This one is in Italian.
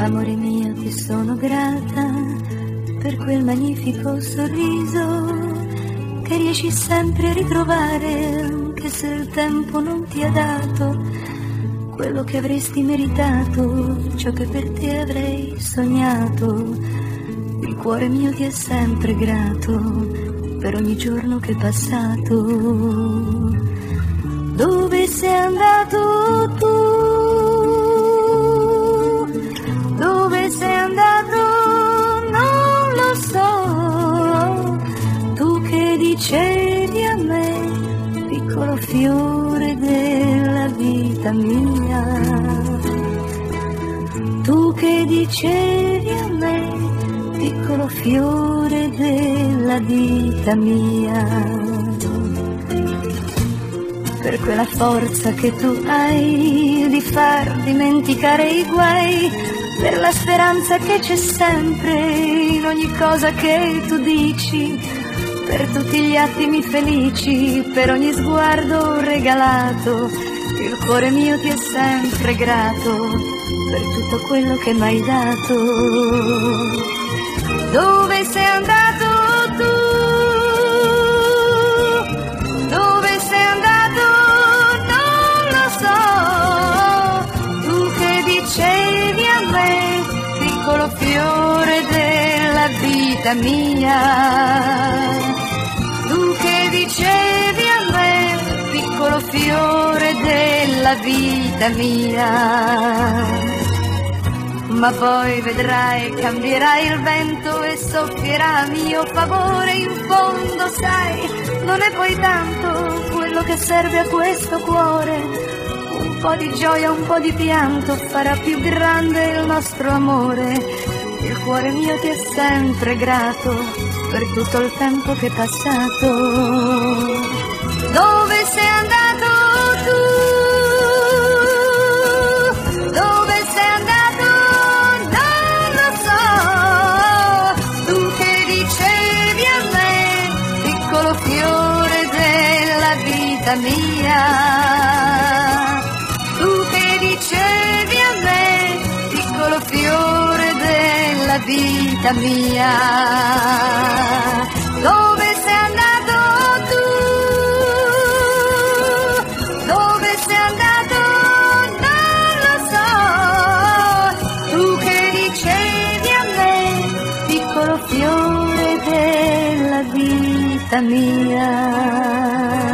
Amore mio, ti sono grata per quel magnifico sorriso che riesci sempre a ritrovare, anche se il tempo non ti ha dato quello che avresti meritato, ciò che per te avrei sognato. Il cuore mio ti è sempre grato per ogni giorno che è passato. Dove sei andato tu? Dove sei andato? Non lo so. Tu che dicevi a me, piccolo fiore della vita mia. Tu che dicevi a me, piccolo fiore della vita mia. Per quella forza che tu hai di far dimenticare i guai, per la speranza che c'è sempre in ogni cosa che tu dici, per tutti gli attimi felici, per ogni sguardo regalato. Il cuore mio ti è sempre grato per tutto quello che m'hai dato. Dove sei andato tu? Dove sei andato? Non lo so. Tu che dicevi a me, piccolo fiore della vita mia. Tu che dicevi a me, piccolo fiore della vita mia. Ma poi vedrai, cambierà il vento e soffierà a mio favore. In fondo sai, non è poi tanto quello che serve a questo cuore. Un po' di gioia, un po' di pianto farà più grande il nostro amore. Il cuore mio ti è sempre grato per tutto il tempo che è passato. Dove sei andato tu? Dove sei andato? Non lo so. Tu che dicevi a me, piccolo fiore della vita mia. Tu che dicevi a me, piccolo fiore della vita mia. Dove sei andato tu? Dove sei andato? Non lo so. Tu che dicevi a me, piccolo fiore della vita mia.